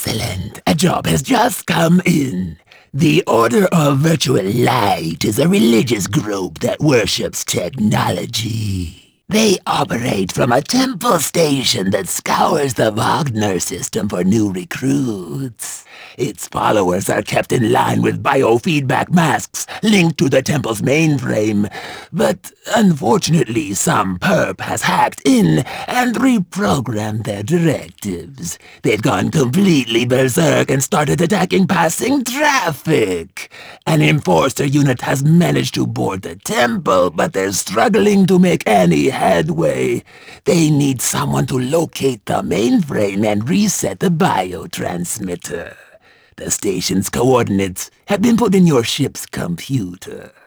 Excellent. A job has just come in. The Order of Virtual Light is a religious group that worships technology. They operate from a temple station that scours the Wagner system for new recruits. Its followers are kept in line with biofeedback masks linked to the temple's mainframe, but unfortunately some perp has hacked in and reprogrammed their directives. They've gone completely berserk and started attacking passing traffic. An enforcer unit has managed to board the temple, but they're struggling to make any headway. They need someone to locate the mainframe and reset the biotransmitter. The station's coordinates have been put in your ship's computer.